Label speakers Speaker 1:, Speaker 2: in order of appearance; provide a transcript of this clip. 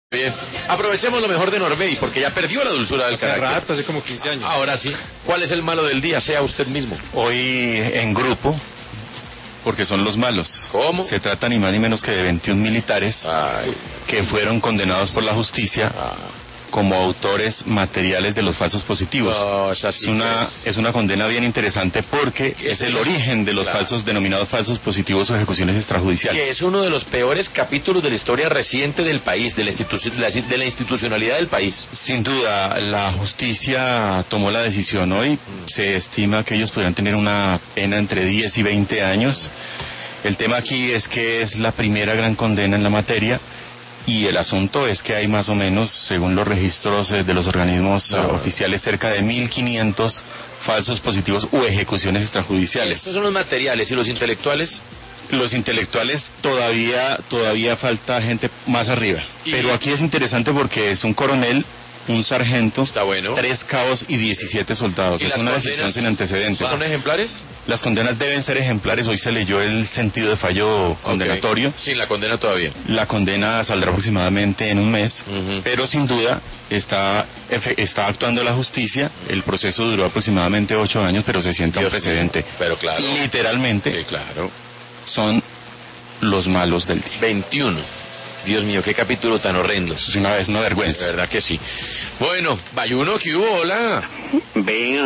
Speaker 1: Bien, aprovechemos lo mejor de Norbey, porque ya perdió la dulzura del carácter.
Speaker 2: Hace rato, hace como 15 años.
Speaker 1: Ahora sí, ¿cuál es el malo del día? Sea usted mismo.
Speaker 3: Hoy en grupo, porque son los malos.
Speaker 1: ¿Cómo?
Speaker 3: Se trata ni más ni menos que de 21 militares que fueron condenados por la justicia como autores materiales de los falsos positivos.
Speaker 1: No,
Speaker 3: es una condena bien interesante porque es el origen de los falsos, denominados falsos positivos o ejecuciones extrajudiciales.
Speaker 1: Que es uno de los peores capítulos de la historia reciente del país, de la institucionalidad del país.
Speaker 3: Sin duda, la justicia tomó la decisión hoy. Se estima que ellos podrían tener una pena entre 10 y 20 años. El tema aquí es que es la primera gran condena en la materia. Y el asunto es que hay más o menos, según los registros de los organismos oficiales, cerca de 1.500 falsos positivos u ejecuciones extrajudiciales.
Speaker 1: Estos son los materiales, ¿y los intelectuales?
Speaker 3: Los intelectuales todavía falta gente más arriba. Pero aquí es interesante porque es un coronel, un sargento,
Speaker 1: Está bueno.
Speaker 3: 3 cabos y 17 soldados. Es una decisión sin antecedentes.
Speaker 1: ¿Son ejemplares?
Speaker 3: Las condenas deben ser ejemplares. Hoy se leyó el sentido de fallo condenatorio.
Speaker 1: Sí, la condena todavía.
Speaker 3: La condena saldrá aproximadamente en un mes, pero sin duda está actuando la justicia. El proceso duró aproximadamente 8 años, pero se sienta un precedente.
Speaker 1: Pero claro.
Speaker 3: Literalmente,
Speaker 1: Sí, claro.
Speaker 3: son los malos del día.
Speaker 1: 21. Dios mío, qué capítulo tan horrendo.
Speaker 3: Es una vergüenza.
Speaker 1: De verdad que sí. Bueno, Bayuno, ¿qué hubo? Hola.
Speaker 4: Vea.